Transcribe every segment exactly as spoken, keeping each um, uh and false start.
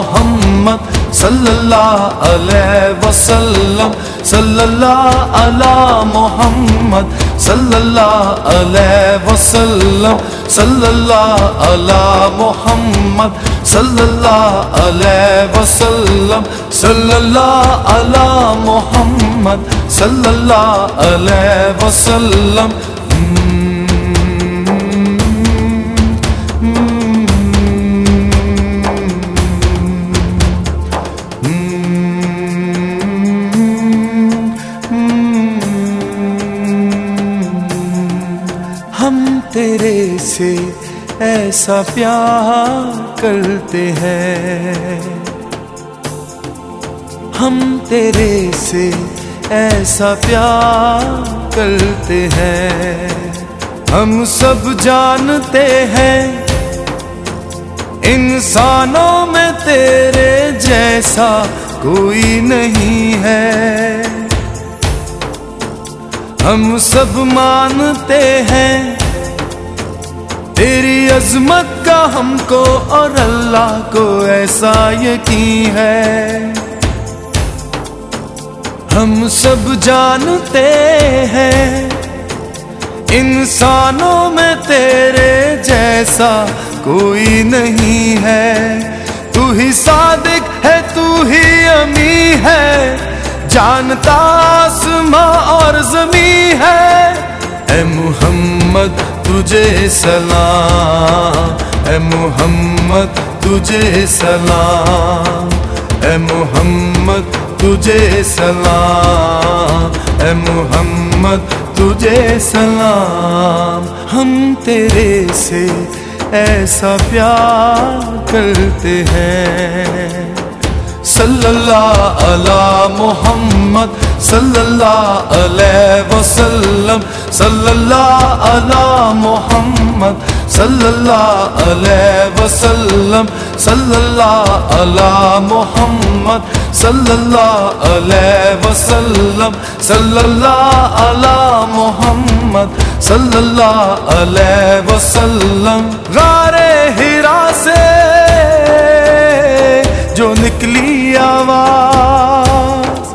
मोहम्मद सल्लल्लाहु अलैहि वसल्लम, सल्लल्लाहु अला मोहम्मद सल्लल्लाहु अलैहि वसल्लम, सल्लल्लाहु अला मोहम्मद सल्लल्लाहु अलैहि वसल्लम, सल्लल्लाहु अला मोहम्मद सल्लल्लाहु अलैहि वसल्लम। हम तेरे से ऐसा प्यार करते हैं, हम तेरे से ऐसा प्यार करते हैं। हम सब जानते हैं इंसानों में तेरे जैसा कोई नहीं है। हम सब मानते हैं तेरी अज़मत का हमको और अल्लाह को ऐसा यकीन है। हम सब जानते हैं इंसानों में तेरे जैसा कोई नहीं है। तू ही सादिक है, तू ही अमी है, जानता आसमां और ज़मी है। ऐ मुहम्मद तुझे सलाम, ऐ मुहम्मद तुझे सलाम, ऐ मुहम्मद तुझे सलाम, ऐ मुहम्मद तुझे सलाम। हम तेरे से ऐसा प्यार करते हैं। सल्लल्लाहु अला मोहम्मद सल्लल्लाहु अलैहि वसल्लम, सल्लल्लाहु अला मोहम्मद सल्लल्लाहु अलैहि वसल्लम, सल्लल्लाहु अला मोहम्मद सल्लल्लाहु अलैहि वसल्लम, सल्लल्लाहु अला मोहम्मद सल्लल्लाहु अलैहि वसल्लम। गारे हिरा से जो निकली आवाज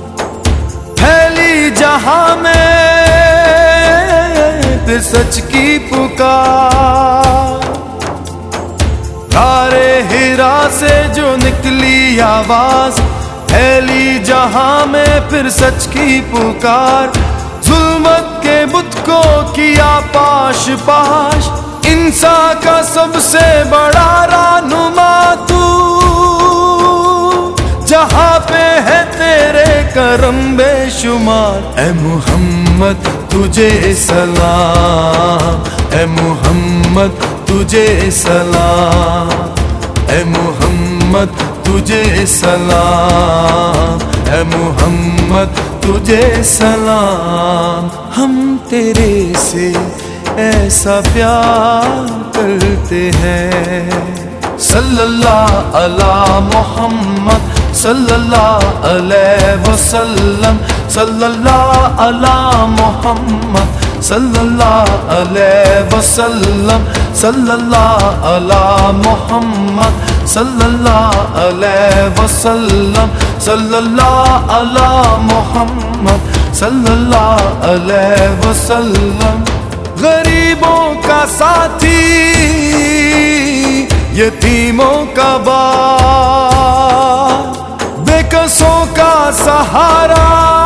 फैली जहां में फिर सच की पुकार। गारे हिरा से जो निकली आवाज फैली जहां में फिर सच की पुकार। जुल्मत के बुत को किया पाश पाश, इंसान का सबसे बड़ा रहनुमा तू। जहां पे है तेरे करम बेशुमार। ऐ मुहम्मद तुझे सलाम, ऐ मुहम्मद तुझे सलाम, ऐ मुहम्मद तुझे सलाम, ऐ मुहम्मद तुझे सलाम। हम तेरे से ऐसा प्यार करते हैं। सल्लल्लाहु अला मोहम्मद सल्लल्लाहु अलैहि वसल्लम, सल्लल्लाहु अला मोहम्मद सल्लल्लाहु अलैहि वसल्लम, सल्लल्लाहु अला मोहम्मद सल्लल्लाहु अलैहि वसल्लम, सल्लल्लाहु अला मोहम्मद सल्लल्लाहु अलैहि वसल्लम। गरीबों का साथी, यतीमों का बाप, बेकसों का सहारा,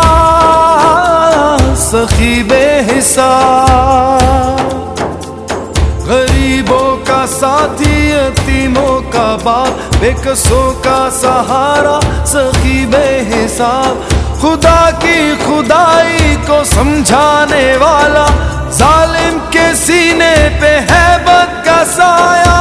सखी बेहिसाब। गरीबों का साथी, यतीमों का बाप, बेकसों का सहारा, सखी बेहिसाब। खुदा की खुदाई को समझाने वाला, जालिम के सीने पे है बद का साया।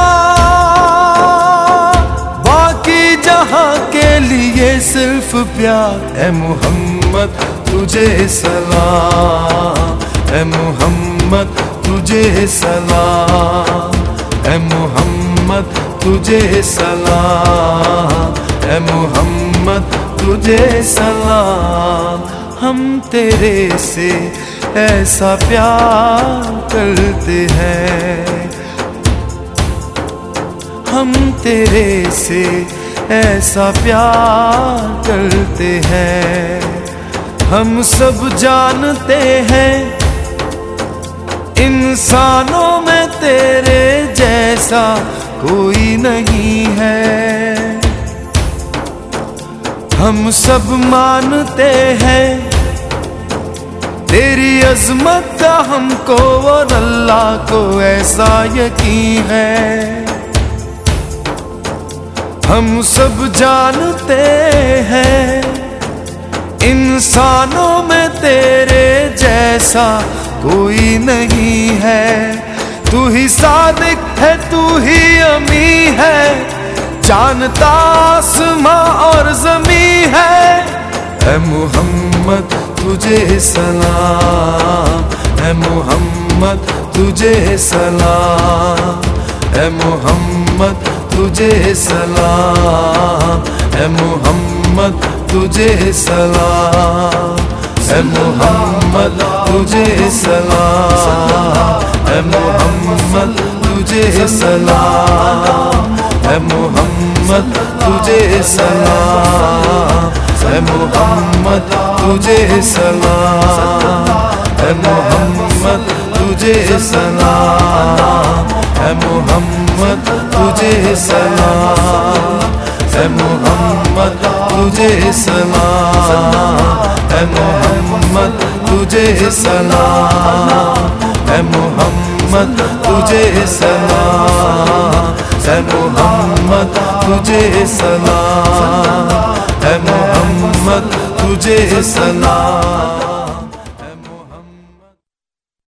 बाकी जहां के लिए सिर्फ प्यार। ऐ मुहम्मद तुझे सलाम, ऐ मुहम्मद तुझे सलाम, ऐ मुहम्मद तुझे सलाम, ऐ मुहम्मद तुझे सलाम। हम तेरे से ऐसा प्यार करते हैं, हम तेरे से ऐसा प्यार करते हैं। हम सब जानते हैं इंसानों में तेरे जैसा कोई नहीं है। हम सब मानते हैं तेरी अज़मत का हमको और अल्लाह को ऐसा यकीन है। हम सब जानते हैं इंसानों में तेरे जैसा कोई नहीं है। तू ही सादिक है, तू ही अमी है, जानता आसमां और ज़मी है। ऐ मुहम्मद तुझे सलाम, ऐ मुहम्मद तुझे सलाम, ऐ मुहम्मद तुझे सलाम, ऐ मुहम्मद तुझे सलाम, ऐ मुहम्मद तुझे सलाम, ऐ मुहम्मद तुझे सलाम, ऐ मुहम्मद तुझे सलाम, ऐ मुहम्मद तुझे सलाम, ऐ मुहम्मद तुझे सलाम, ऐ मुहम्मद तुझे सलाम, ऐ मुहम्मद तुझे सलाम, ऐ मुहम्मद तुझे सलाम, ऐ मुहम्मद तुझे सलाम, ऐ मुहम्मद तुझे सलाम, ऐ मुहम्मद तुझे सलाम।